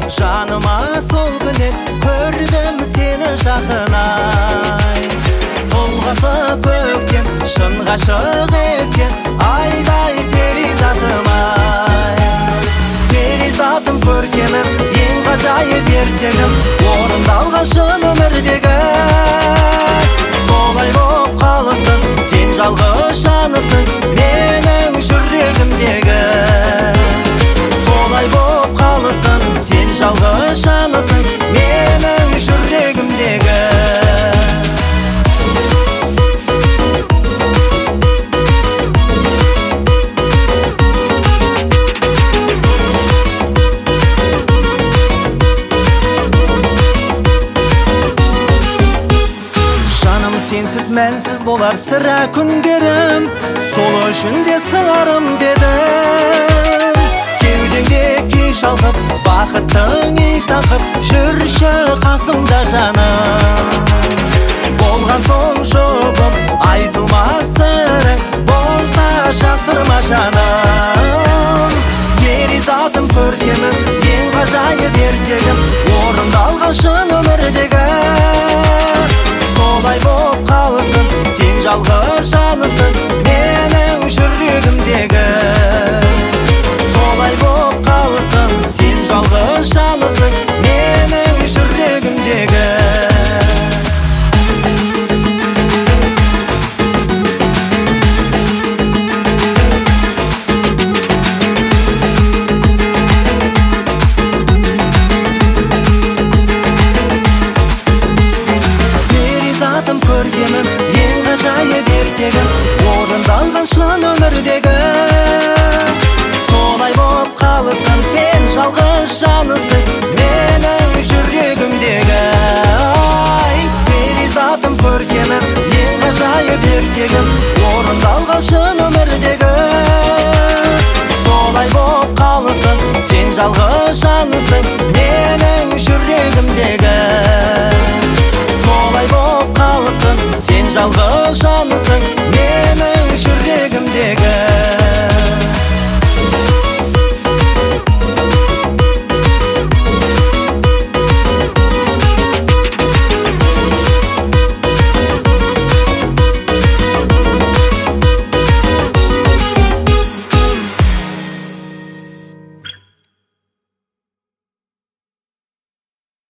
Жаныма сол күннен көрдім сені жақынай. Толғасы көктем шын ғашық еткен айдай перизатым-ай. Перизатым көркемім ең ғажайып ертегім, орындалған шын өмірдегі. Солай боп қалысын, сен жалғыз жанысың менің жүрегімдегі. Солай боп қалысын, сен жалғыз жанысың менің жүрегімдегі. Сенсіз мәнсіз болар сірә күндерім, сол үшін де сыңарым дедім. Кеудеңде күй шалқып, бақыттың иіс аңқып, жүрші қасымда жаным. Болған соң жұбым, айтылмас сырың, болса жасырма жаным. Перизатым көркемім, ең ғажайып ертегім, орындалған шын өмірдегі. Солай боп қалысын, сен жалғыз жанысың менің жүрегімдегі. Солай боп қалысын, сен жалғыз жанысың менің жүрегімдегі. Көркемім, ең ғажайып ертегім, орындалған шын өмірдегі. Солай боп қалысын, сен жалғыз жанысың менің жүрегімдегі. Перизатым көркемім, ең ғажайып ертегім, орындалған шын өмірдегі. Солай боп қалысын, сен жалғыз жанысың